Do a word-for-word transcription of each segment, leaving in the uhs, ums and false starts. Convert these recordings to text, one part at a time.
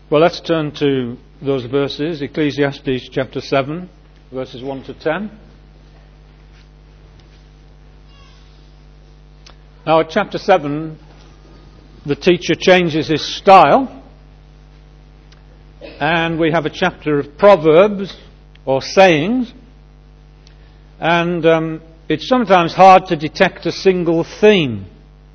Well, let's turn to those verses, Ecclesiastes chapter seven, verses one to ten. Now at chapter seven, the teacher changes his style, and we have a chapter of proverbs or sayings, and um, it's sometimes hard to detect a single theme.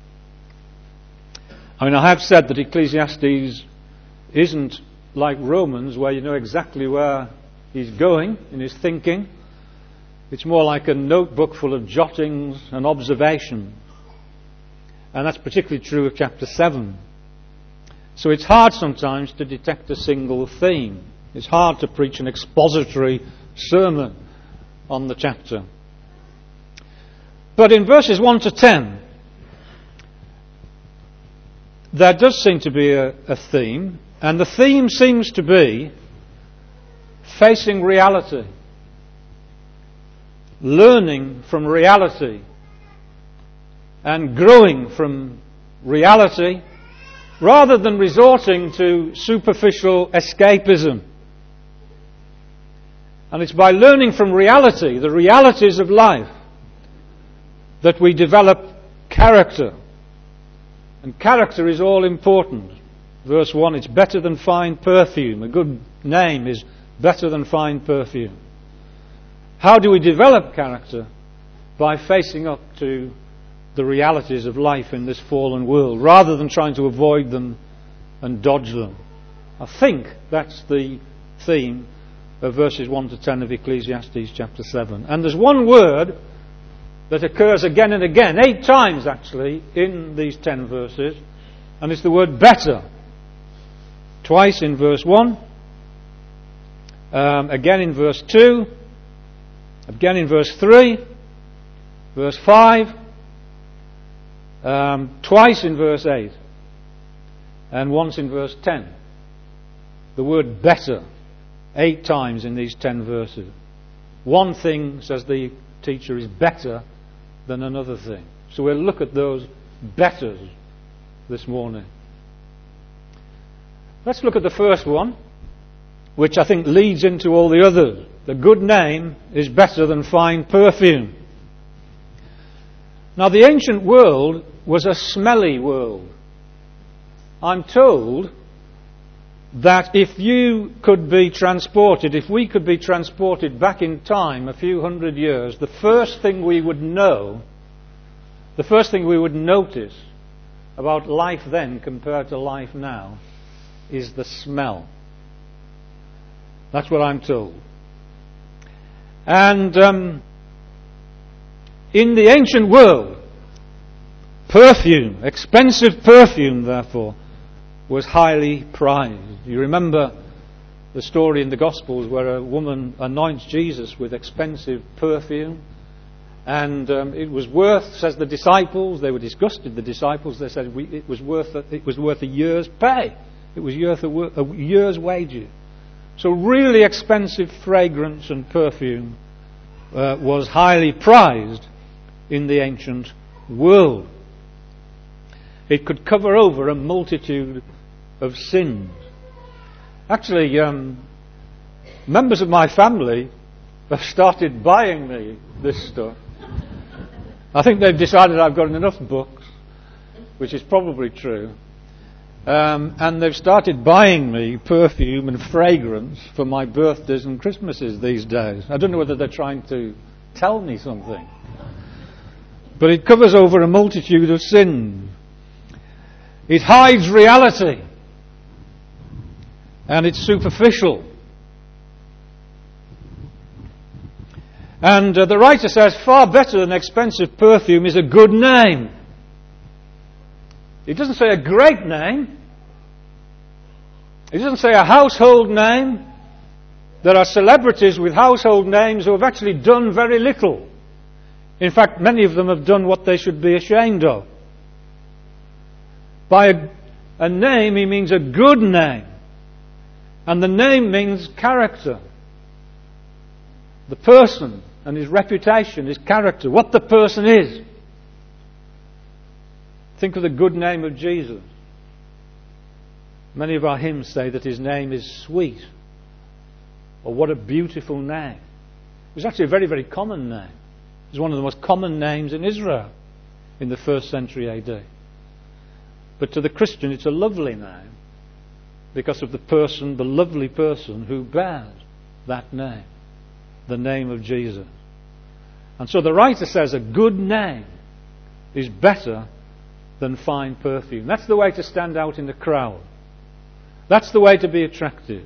I mean, I have said that Ecclesiastes isn't like Romans, where you know exactly where he's going in his thinking. It's more like a notebook full of jottings and observations. And that's particularly true of chapter seven. So it's hard sometimes to detect a single theme. It's hard to preach an expository sermon on the chapter. But in verses one to ten, there does seem to be a, a theme, and the theme seems to be facing reality, learning from reality, and growing from reality, rather than resorting to superficial escapism. And it's by learning from reality, the realities of life, that we develop character. And character is all important. Verse one, it's better than fine perfume. A good name is better than fine perfume. How do we develop character? By facing up to the realities of life in this fallen world, rather than trying to avoid them and dodge them. I think that's the theme of verses one to ten of Ecclesiastes chapter seven. And there's one word that occurs again and again, eight times actually, in these ten verses, and it's the word better. Twice in verse one, um, again in verse two, again in verse three, verse five, um, twice in verse eight, and once in verse ten. The word better, eight times in these ten verses. One thing, says the teacher, is better than another thing. So we'll look at those betters this morning. Let's look at the first one, which I think leads into all the others. The good name is better than fine perfume. Now, the ancient world was a smelly world. I'm told that if you could be transported, if we could be transported back in time a few hundred years, the first thing we would know, the first thing we would notice about life then compared to life now is the smell. That's what I'm told. And um, in the ancient world, perfume, expensive perfume, therefore, was highly prized. You remember the story in the Gospels where a woman anoints Jesus with expensive perfume, and um, it was worth, says the disciples, they were disgusted, the disciples, they said we, it was worth a, it was worth a year's pay. It was worth a, a year's wages. So really expensive fragrance and perfume uh, was highly prized in the ancient world. It could cover over a multitude of sins. Actually, um, members of my family have started buying me this stuff. I think they've decided I've got enough books, which is probably true. Um, and they've started buying me perfume and fragrance for my birthdays and Christmases these days. I don't know whether they're trying to tell me something. But it covers over a multitude of sins. It hides reality. And it's superficial. And uh, the writer says, far better than expensive perfume is a good name. It doesn't say a great name. It doesn't say a household name. There are celebrities with household names who have actually done very little. In fact, many of them have done what they should be ashamed of. By a, a name, he means a good name. And the name means character. The person and his reputation, his character, what the person is. Think of the good name of Jesus. Many of our hymns say that his name is sweet, or what a beautiful name. It was actually a very, very common name. It was one of the most common names in Israel in the first century A D. But to the Christian, it's a lovely name because of the person, the lovely person who bears that name, the name of Jesus. And so the writer says a good name is better than fine perfume. That's the way to stand out in the crowd. That's the way to be attractive.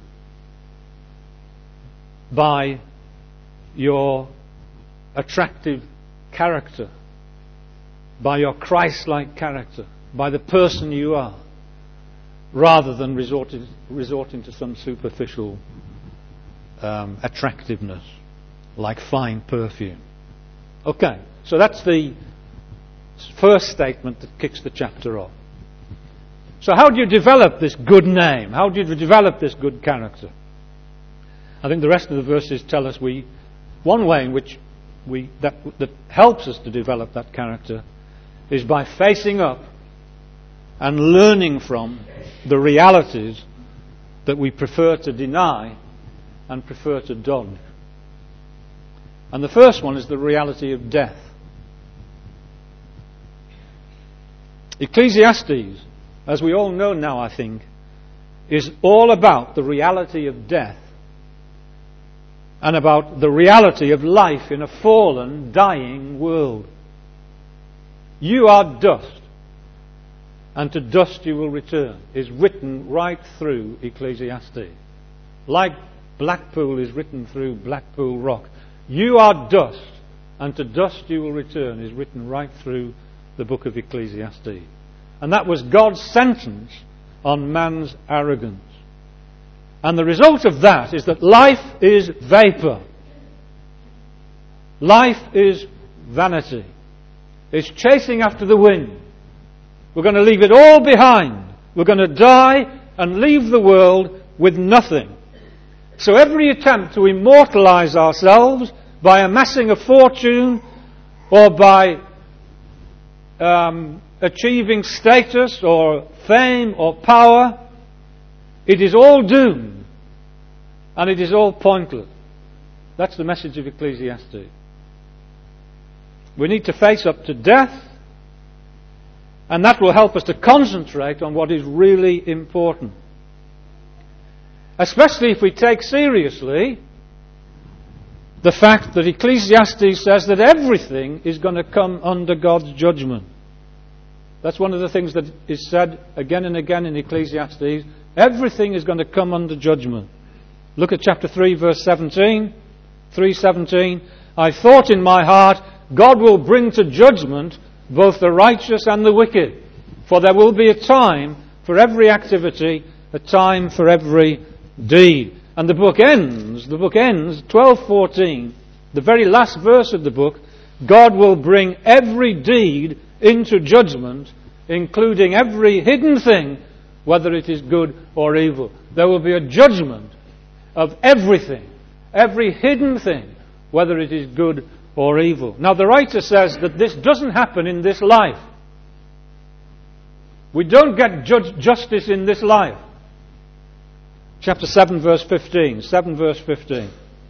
By your attractive character, by your Christ-like character, by the person you are, rather than resorting, resorting to some superficial um, attractiveness like fine perfume. Okay, so that's the first statement that kicks the chapter off. So how do you develop this good name? How do you develop this good character? I think the rest of the verses tell us we, one way in which we that, that helps us to develop that character is by facing up and learning from the realities that we prefer to deny and prefer to dodge. And the first one is the reality of death. Ecclesiastes, as we all know now, I think, is all about the reality of death and about the reality of life in a fallen, dying world. You are dust, and to dust you will return, is written right through Ecclesiastes. Like Blackpool is written through Blackpool Rock. You are dust, and to dust you will return, is written right through the book of Ecclesiastes. And that was God's sentence on man's arrogance. And the result of that is that life is vapour. Life is vanity. It's chasing after the wind. We're going to leave it all behind. We're going to die and leave the world with nothing. So every attempt to immortalise ourselves by amassing a fortune or by um, achieving status or fame or power, it is all doomed and it is all pointless. That's the message of Ecclesiastes. We need to face up to death, and that will help us to concentrate on what is really important. Especially if we take seriously the fact that Ecclesiastes says that everything is going to come under God's judgment. That's one of the things that is said again and again in Ecclesiastes. Everything is going to come under judgment. Look at chapter three, verse seventeen. three seventeen. I thought in my heart, God will bring to judgment both the righteous and the wicked. For there will be a time for every activity, a time for every deed. And the book ends, the book ends, twelve fourteen, the very last verse of the book, God will bring every deed into judgment, including every hidden thing, whether it is good or evil. There will be a judgment of everything, every hidden thing, whether it is good or evil. Now the writer says that this doesn't happen in this life. We don't get judge, justice in this life. Chapter seven verse fifteen. seven verse fifteen.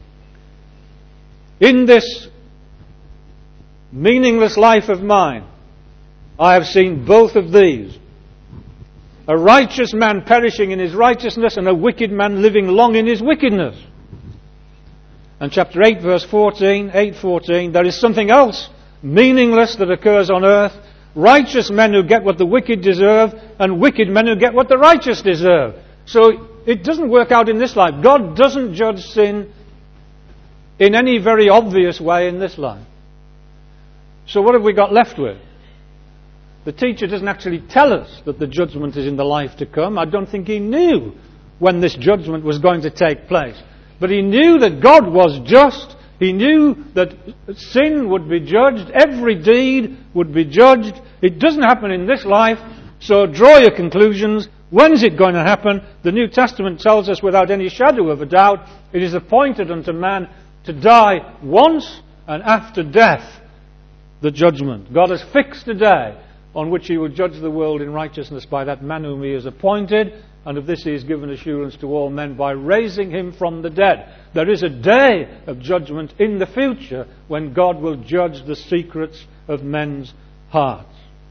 In this meaningless life of mine, I have seen both of these. A righteous man perishing in his righteousness and a wicked man living long in his wickedness. And chapter eight verse fourteen, eight fourteen, there is something else meaningless that occurs on earth. Righteous men who get what the wicked deserve and wicked men who get what the righteous deserve. So it doesn't work out in this life. God doesn't judge sin in any very obvious way in this life. So what have we got left with? The teacher doesn't actually tell us that the judgment is in the life to come. I don't think he knew when this judgment was going to take place. But he knew that God was just. He knew that sin would be judged. Every deed would be judged. It doesn't happen in this life. So draw your conclusions. When is it going to happen? The New Testament tells us without any shadow of a doubt, it is appointed unto man to die once, and after death, the judgment. God has fixed a day on which he will judge the world in righteousness by that man whom he has appointed, and of this he has given assurance to all men by raising him from the dead. There is a day of judgment in the future when God will judge the secrets of men's hearts.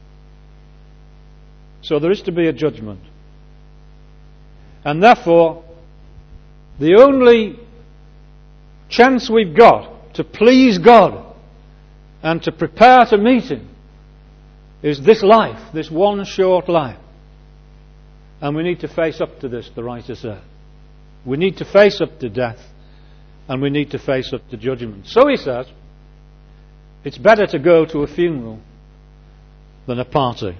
So there is to be a judgment. And therefore, the only chance we've got to please God and to prepare to meet Him is this life, this one short life. And we need to face up to this, the writer said. We need to face up to death, and we need to face up to judgment. So he says, it's better to go to a funeral than a party.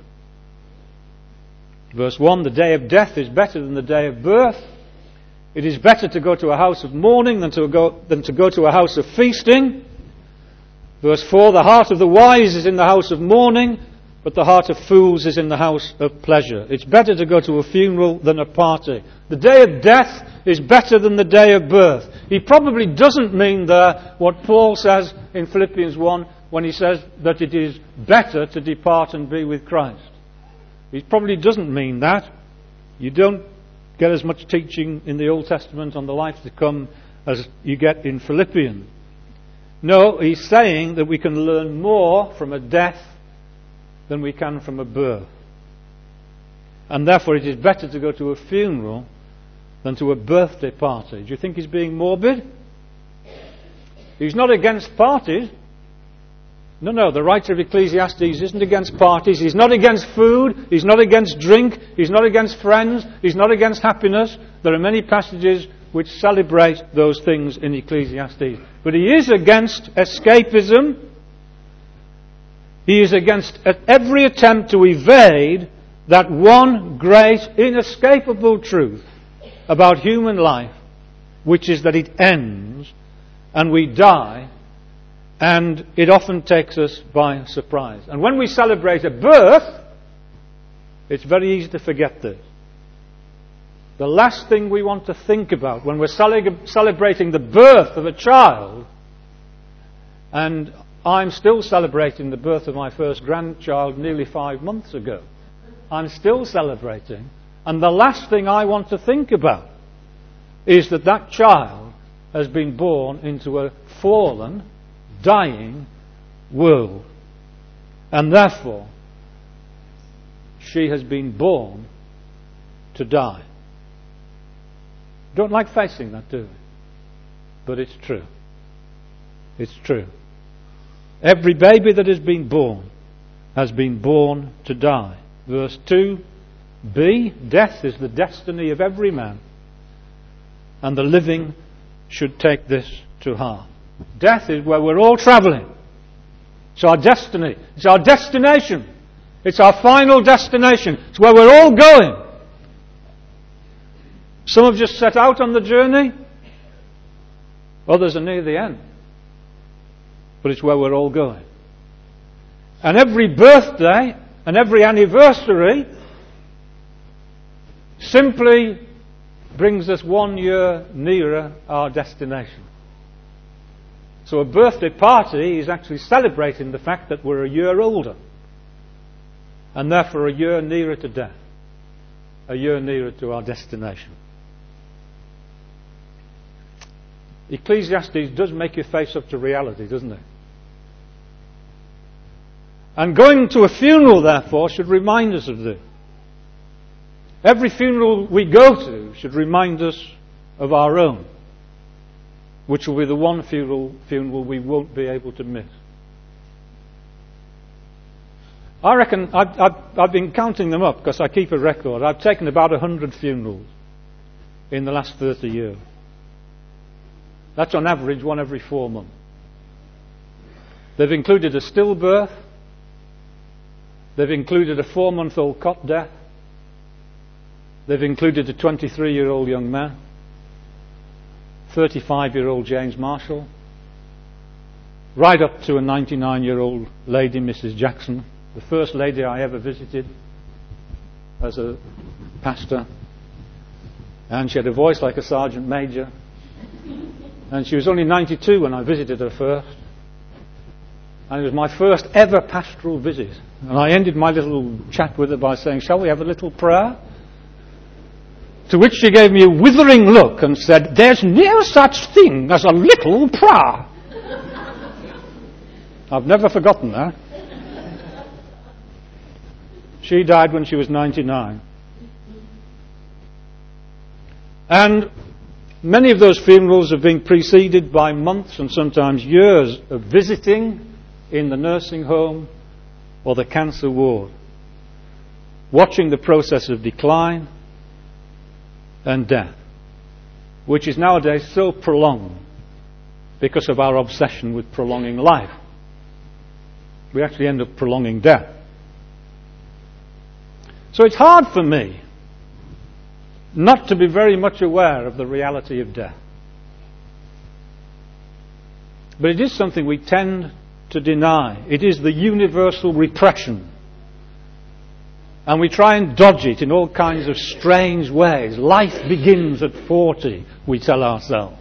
Verse one, the day of death is better than the day of birth. It is better to go to a house of mourning than to go, than to go to a house of feasting. Verse four, the heart of the wise is in the house of mourning, but the heart of fools is in the house of pleasure. It's better to go to a funeral than a party. The day of death is better than the day of birth. He probably doesn't mean there what Paul says in Philippians one when he says that it is better to depart and be with Christ. He probably doesn't mean that. You don't get as much teaching in the Old Testament on the life to come as you get in Philippians. No, he's saying that we can learn more from a death than we can from a birth. And therefore it is better to go to a funeral than to a birthday party. Do you think he's being morbid? He's not against parties. No, no, the writer of Ecclesiastes isn't against parties. He's not against food. He's not against drink. He's not against friends. He's not against happiness. There are many passages which celebrate those things in Ecclesiastes. But he is against escapism. He is against every attempt to evade that one great, inescapable truth about human life, which is that it ends and we die, and it often takes us by surprise. And when we celebrate a birth, it's very easy to forget this. The last thing we want to think about when we're cele- celebrating the birth of a child, and I'm still celebrating the birth of my first grandchild nearly five months ago. I'm still celebrating. And the last thing I want to think about is that that child has been born into a fallen, dying world. And therefore, she has been born to die. Don't like facing that, do we? But it's true. It's true. Every baby that has been born has been born to die. Verse two b, death is the destiny of every man, and the living should take this to heart. Death is where we're all travelling. It's our destiny. It's our destination. It's our final destination. It's where we're all going. Some have just set out on the journey. Others are near the end. But it's where we're all going. And every birthday and every anniversary simply brings us one year nearer our destination. So a birthday party is actually celebrating the fact that we're a year older, and therefore a year nearer to death, a year nearer to our destination. Ecclesiastes does make you face up to reality, doesn't it? And going to a funeral, therefore, should remind us of this. Every funeral we go to should remind us of our own, which will be the one funeral, funeral we won't be able to miss. I reckon, I've, I've, I've been counting them up because I keep a record. I've taken about a hundred funerals in the last thirty years. That's on average one every four months. They've included a stillbirth. They've included a four-month-old cot death. They've included a twenty-three-year-old young man, thirty-five-year-old James Marshall, right up to a ninety-nine-year-old lady, Missus Jackson, the first lady I ever visited as a pastor. And she had a voice like a sergeant major. And she was only ninety-two when I visited her first. And it was my first ever pastoral visit. And I ended my little chat with her by saying, "Shall we have a little prayer?" To which she gave me a withering look and said, "There's no such thing as a little prayer." I've never forgotten that. She died when she was ninety-nine. And many of those funerals have been preceded by months and sometimes years of visiting in the nursing home or the cancer ward, watching the process of decline and death, which is nowadays so prolonged because of our obsession with prolonging life. We actually end up prolonging death. So it's hard for me not to be very much aware of the reality of death. But it is something we tend to deny. It is the universal repression. And we try and dodge it in all kinds of strange ways. Life begins at forty, we tell ourselves.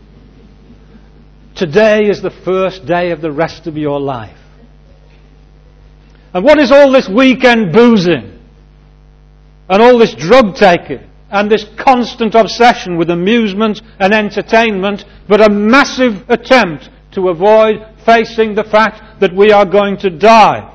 Today is the first day of the rest of your life. And what is all this weekend boozing? And all this drug taking? And this constant obsession with amusement and entertainment, but a massive attempt to avoid facing the fact that we are going to die.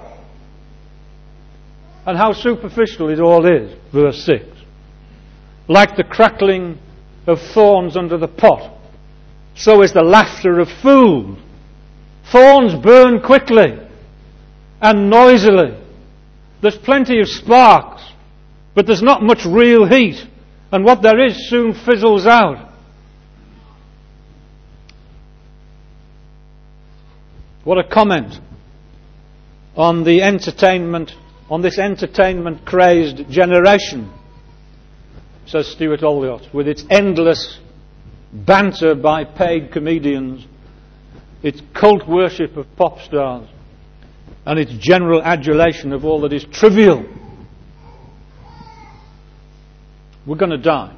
And how superficial it all is, verse six. Like the crackling of thorns under the pot, so is the laughter of fools. Thorns burn quickly and noisily. There's plenty of sparks, but there's not much real heat. And what there is soon fizzles out. What a comment on the entertainment, on this entertainment-crazed generation, says Stuart Olyott, with its endless banter by paid comedians, its cult worship of pop stars, and its general adulation of all that is trivial. We're going to die.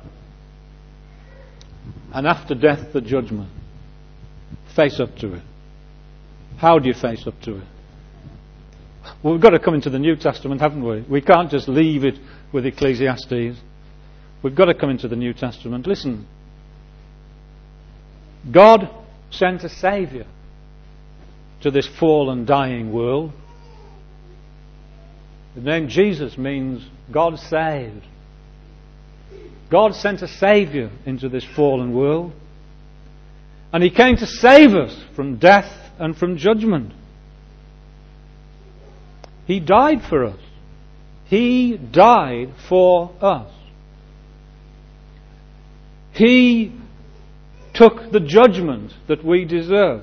And after death, the judgment. Face up to it. How do you face up to it? Well, we've got to come into the New Testament, haven't we? We can't just leave it with Ecclesiastes. We've got to come into the New Testament. Listen. God sent a Saviour to this fallen, dying world. The name Jesus means God saved. God sent a Saviour into this fallen world. And He came to save us from death and from judgment. He died for us. He died for us. He took the judgment that we deserve.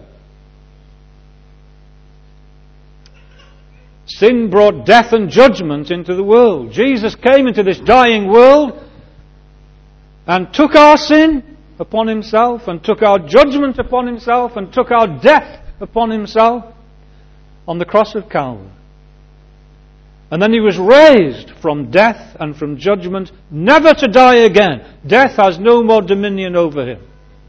Sin brought death and judgment into the world. Jesus came into this dying world and took our sin upon Himself, and took our judgment upon Himself, and took our death upon Himself on the cross of Calvary. And then He was raised from death and from judgment, never to die again. Death has no more dominion over Him.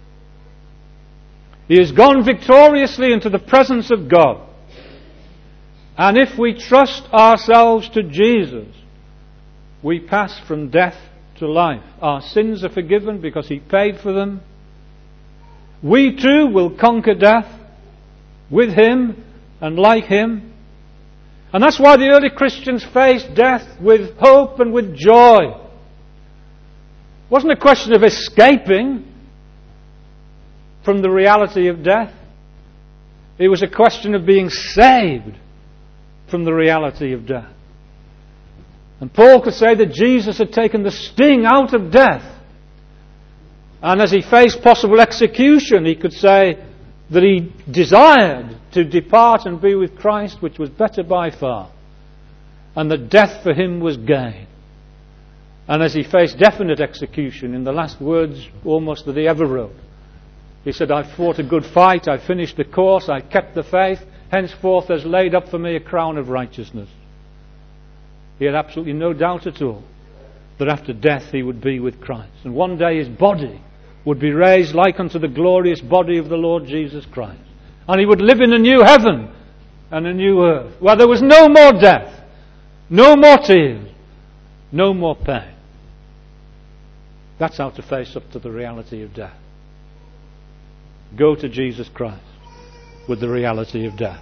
He has gone victoriously into the presence of God. And if we trust ourselves to Jesus, we pass from death to life. Our sins are forgiven because He paid for them. We too will conquer death with Him and like Him. And that's why the early Christians faced death with hope and with joy. It wasn't a question of escaping from the reality of death. It was a question of being saved from the reality of death. And Paul could say that Jesus had taken the sting out of death. And as he faced possible execution, he could say that he desired to depart and be with Christ, which was better by far. And that death for him was gain. And as he faced definite execution, in the last words almost that he ever wrote, he said, "I fought a good fight, I finished the course, I kept the faith, henceforth there's laid up for me a crown of righteousness." He had absolutely no doubt at all that after death he would be with Christ. And one day his body would be raised like unto the glorious body of the Lord Jesus Christ. And he would live in a new heaven and a new earth, where there was no more death, no more tears, no more pain. That's how to face up to the reality of death. Go to Jesus Christ with the reality of death.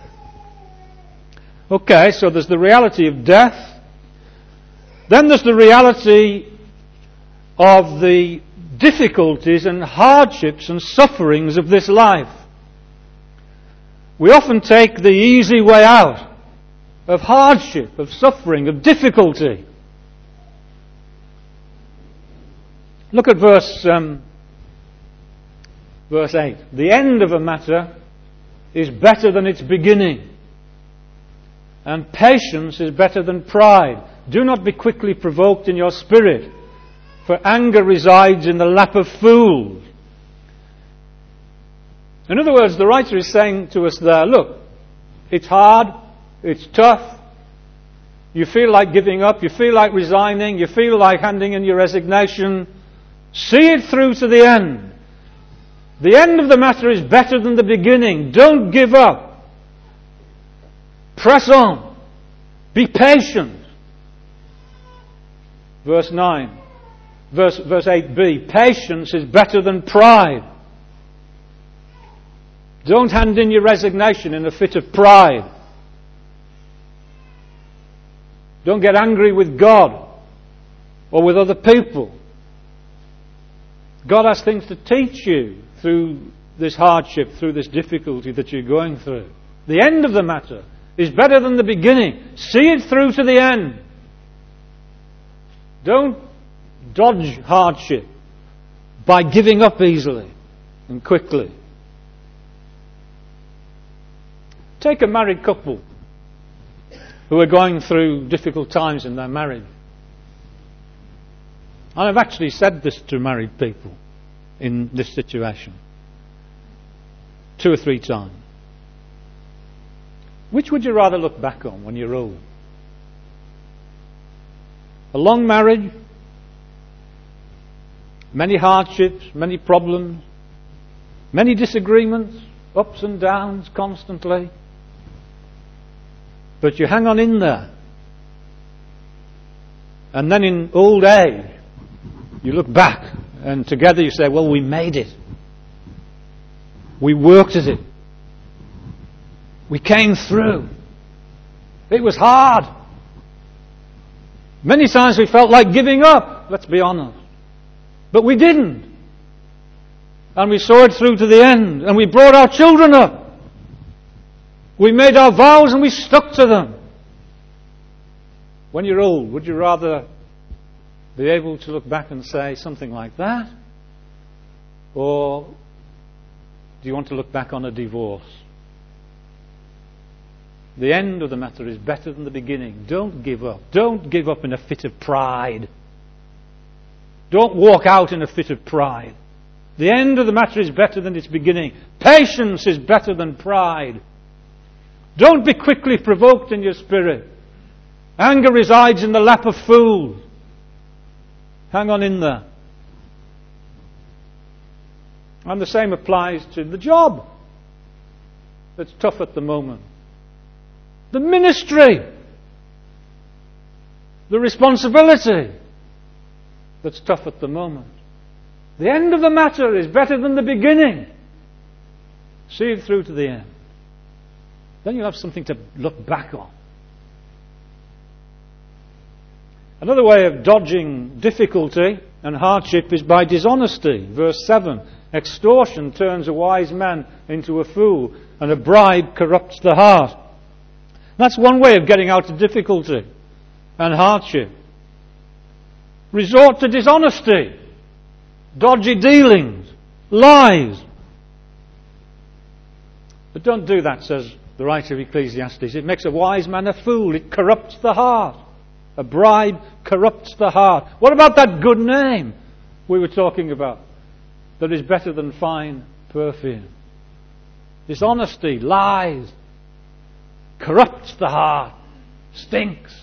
Okay, so there's the reality of death. Then there's the reality of the difficulties and hardships and sufferings of this life. We often take the easy way out of hardship, of suffering, of difficulty. Look at verse um, verse eight. The end of a matter is better than its beginning, and patience is better than pride. Do not be quickly provoked in your spirit, for anger resides in the lap of fools. In other words, the writer is saying to us there, look, it's hard, it's tough, you feel like giving up, you feel like resigning, you feel like handing in your resignation. See it through to the end. The end of the matter is better than the beginning. Don't give up. Press on. Be patient. Verse nine. Verse, verse eight b. Patience is better than pride. Don't hand in your resignation in a fit of pride. Don't get angry with God or with other people. God has things to teach you through this hardship, through this difficulty that you're going through. The end of the matter is better than the beginning. See it through to the end. Don't dodge hardship by giving up easily and quickly. Take a married couple who are going through difficult times in their marriage. And I've actually said this to married people in this situation two or three times. Which would you rather look back on when you're old? A long marriage, many hardships, many problems, many disagreements, ups and downs constantly, but you hang on in there, and then in old age you look back and together you say, well, we made it, we worked at it, we came through, it was hard, many times we felt like giving up, let's be honest, but we didn't, and we saw it through to the end, and we brought our children up, we made our vows and we stuck to them. When you're old, would you rather be able to look back and say something like that? Or do you want to look back on a divorce? The end of the matter is better than the beginning. Don't give up. Don't give up in a fit of pride. Don't walk out in a fit of pride. The end of the matter is better than its beginning. Patience is better than pride. Don't be quickly provoked in your spirit. Anger resides in the lap of fools. Hang on in there. And the same applies to the job that's tough at the moment. The ministry. The responsibility that's tough at the moment. The end of the matter is better than the beginning. See it through to the end. Then you'll have something to look back on. Another way of dodging difficulty and hardship is by dishonesty. Verse seven. Extortion turns a wise man into a fool, and a bribe corrupts the heart. That's one way of getting out of difficulty and hardship. Resort to dishonesty, dodgy dealings, lies. But don't do that, says the writer of Ecclesiastes. It makes a wise man a fool. It corrupts the heart. A bribe corrupts the heart. What about that good name we were talking about that is better than fine perfume? Dishonesty, lies, corrupts the heart, stinks.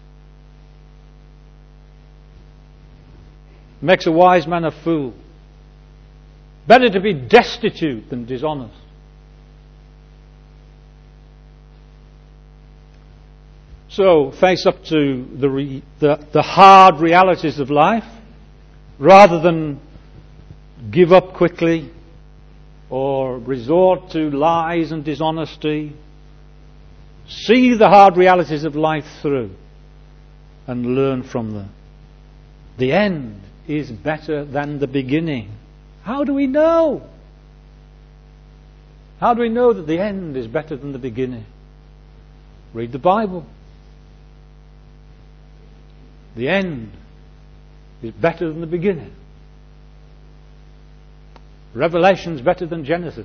Makes a wise man a fool. Better to be destitute than dishonest. so face up to the, re, the, the hard realities of life, rather than give up quickly or resort to lies and dishonesty. See the hard realities of life through and learn from them. The end is better than the beginning. How do we know? How do we know that the end is better than the beginning? Read the Bible. The end is better than the beginning. Revelation's better than Genesis.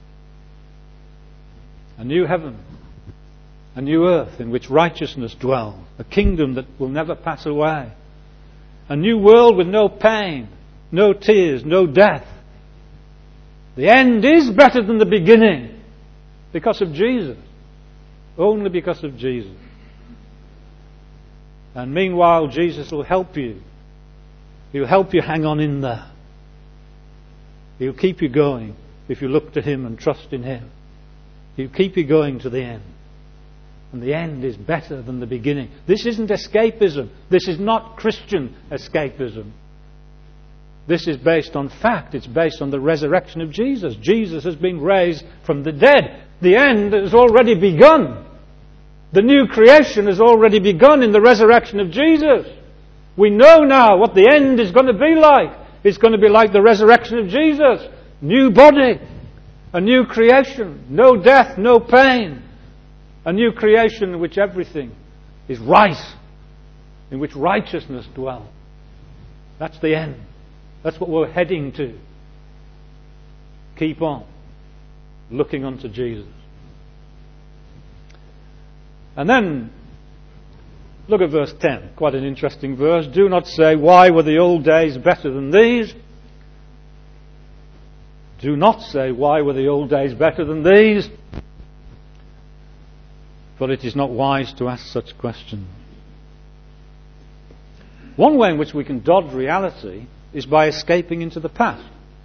A new heaven, a new earth in which righteousness dwells, a kingdom that will never pass away, a new world with no pain, no tears, no death. The end is better than the beginning because of Jesus. Only because of Jesus. And meanwhile, Jesus will help you. He'll help you hang on in there. He'll keep you going if you look to Him and trust in Him. He'll keep you going to the end. And the end is better than the beginning. This isn't escapism. This is not Christian escapism. This is based on fact. It's based on the resurrection of Jesus. Jesus has been raised from the dead. The end has already begun. The new creation has already begun in the resurrection of Jesus. We know now what the end is going to be like. It's going to be like the resurrection of Jesus. New body. A new creation. No death, no pain. A new creation in which everything is right. In which righteousness dwells. That's the end. That's what we're heading to. Keep on looking unto Jesus. And then, look at verse ten. Quite an interesting verse. Do not say, why were the old days better than these? Do not say, why were the old days better than these? For it is not wise to ask such questions. One way in which we can dodge reality is by escaping into the past.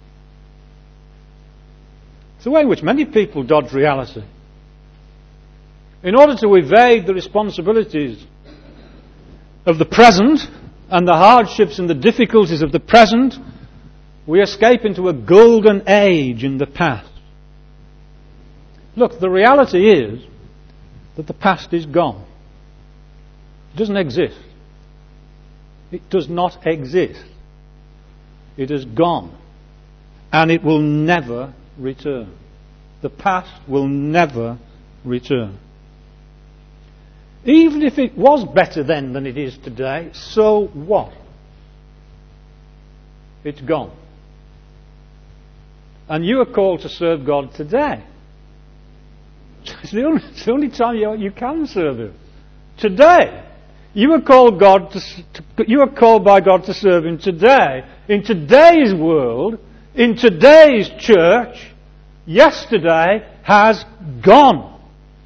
It's the way in which many people dodge reality. In order to evade the responsibilities of the present and the hardships and the difficulties of the present, we escape into a golden age in the past. Look, the reality is that the past is gone. It doesn't exist. It does not exist. It has gone. And it will never return. The past will never return. Even if it was better then than it is today, so what? It's gone. And you are called to serve God today. It's the only, it's the only time you, you can serve Him. Today. You are called God to, to, you are called by God to serve Him today. In today's world, in today's church, yesterday has gone.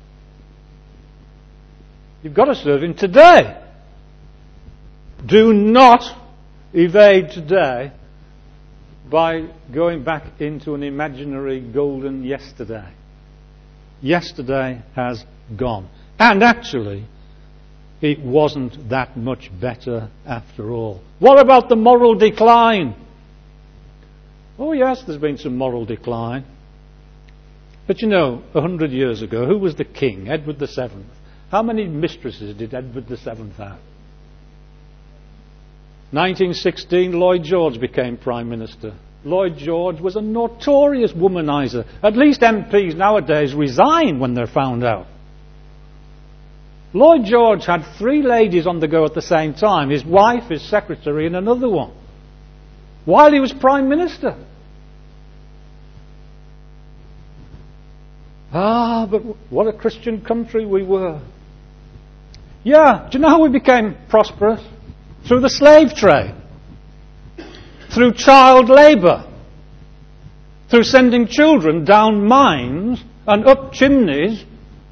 You've got to serve Him today. Do not evade today by going back into an imaginary golden yesterday. Yesterday has gone. And actually, it wasn't that much better after all. What about the moral decline? Oh yes, there's been some moral decline. But you know, a hundred years ago, who was the king? Edward the Seventh. How many mistresses did Edward the Seventh have? nineteen sixteen, Lloyd George became Prime Minister. Lloyd George was a notorious womanizer. At least M Ps nowadays resign when they're found out. Lloyd George had three ladies on the go at the same time. His wife, his secretary, and another one. While he was Prime Minister. Ah, but what a Christian country we were. Yeah, do you know how we became prosperous? Through the slave trade. Through child labour. Through sending children down mines and up chimneys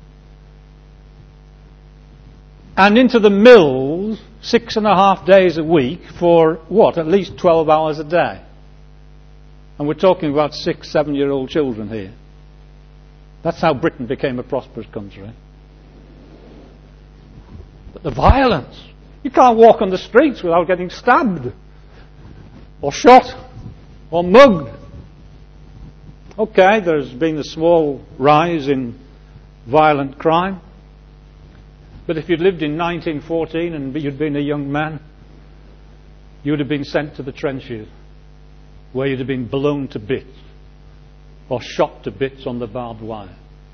and into the mills six and a half days a week for, what, at least twelve hours a day. And we're talking about six, seven-year-old children here. That's how Britain became a prosperous country. But the violence. You can't walk on the streets without getting stabbed or shot or mugged. Okay, there's been a small rise in violent crime. But if you'd lived in nineteen fourteen and you'd been a young man, you would have been sent to the trenches where you'd have been blown to bits or shot to bits on the barbed wire.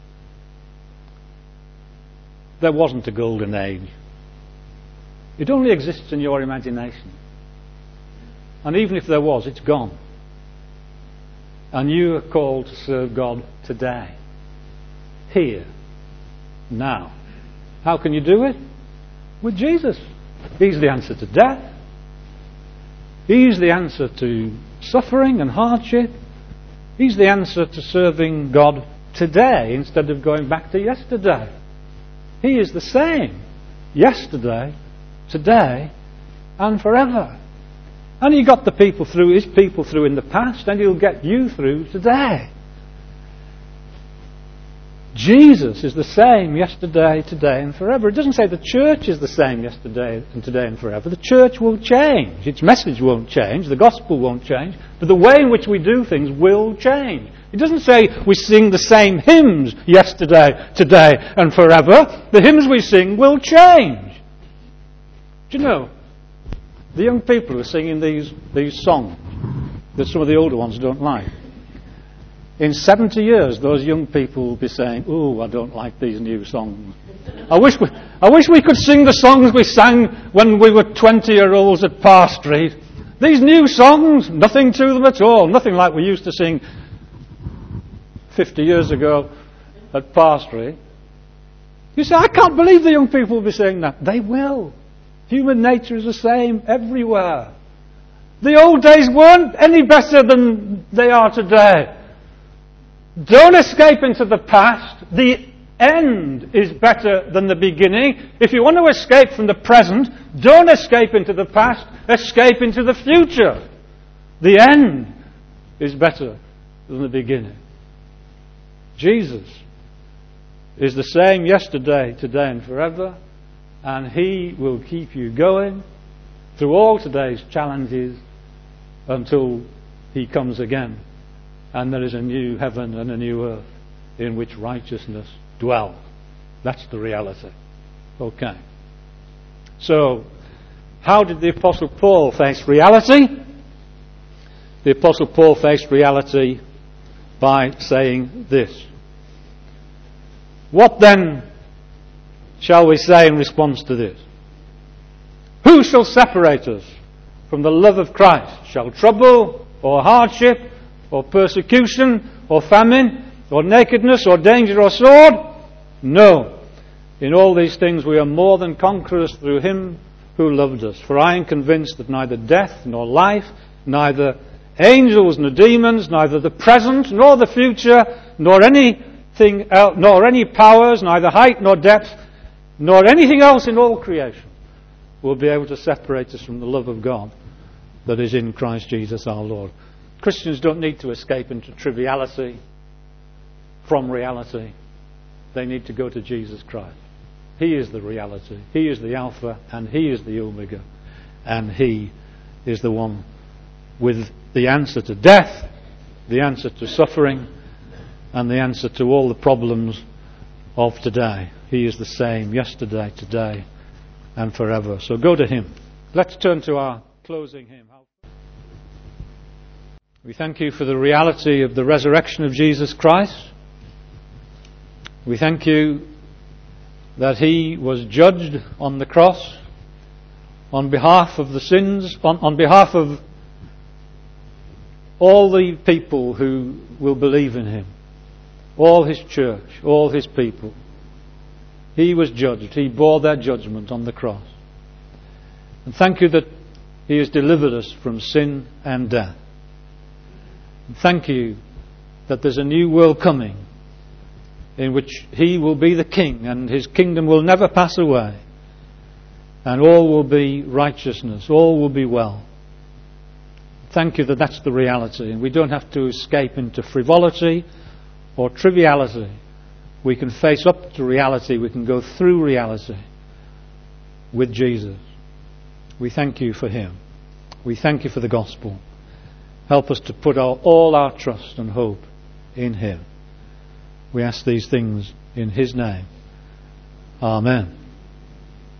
There wasn't a golden age. It only exists in your imagination. And even if there was, it's gone. And you are called to serve God today. Here. Now. How can you do it? With Jesus. He's the answer to death. He's the answer to suffering and hardship. He's the answer to serving God today instead of going back to yesterday. He is the same yesterday, today, and forever. And He got the people through, His people through in the past, and He'll get you through today. Jesus is the same yesterday, today, and forever. It doesn't say the church is the same yesterday and today and forever. The church will change. Its message won't change. The gospel won't change. But the way in which we do things will change. It doesn't say we sing the same hymns yesterday, today, and forever. The hymns we sing will change. Do you know, the young people are singing these, these songs that some of the older ones don't like. In seventy years, those young people will be saying, "Oh, I don't like these new songs. I wish we, I wish we could sing the songs we sang when we were twenty-year-olds at Parr Street. These new songs, nothing to them at all. Nothing like we used to sing fifty years ago at Parr Street." You say, "I can't believe the young people will be saying that." They will. Human nature is the same everywhere. The old days weren't any better than they are today. Don't escape into the past. The end is better than the beginning. If you want to escape from the present, don't escape into the past. Escape into the future. The end is better than the beginning. Jesus is the same yesterday, today, and forever. And He will keep you going through all today's challenges until He comes again. And there is a new heaven and a new earth in which righteousness dwells. That's the reality. Okay. So, how did the Apostle Paul face reality? The Apostle Paul faced reality by saying this. What then shall we say in response to this? Who shall separate us from the love of Christ? Shall trouble or hardship or persecution, or famine, or nakedness, or danger, or sword? No. In all these things we are more than conquerors through Him who loved us. For I am convinced that neither death, nor life, neither angels, nor demons, neither the present, nor the future, nor anything else, nor any powers, neither height, nor depth, nor anything else in all creation will be able to separate us from the love of God that is in Christ Jesus our Lord. Christians don't need to escape into triviality from reality. They need to go to Jesus Christ. He is the reality. He is the Alpha and He is the Omega. And He is the one with the answer to death, the answer to suffering, and the answer to all the problems of today. He is the same yesterday, today, and forever. So go to Him. Let's turn to our closing hymn. We thank You for the reality of the resurrection of Jesus Christ. We thank You that He was judged on the cross on behalf of the sins, on, on behalf of all the people who will believe in Him, all His church, all His people. He was judged. He bore their judgment on the cross. And thank You that He has delivered us from sin and death. Thank You that there's a new world coming in which He will be the King and His kingdom will never pass away, and all will be righteousness, all will be well. Thank You that that's the reality, and we don't have to escape into frivolity or triviality. We can face up to reality, we can go through reality, with Jesus. We thank you for him. We thank you for the gospel. Help us to put our, all our trust and hope in him. We ask these things in his name. Amen.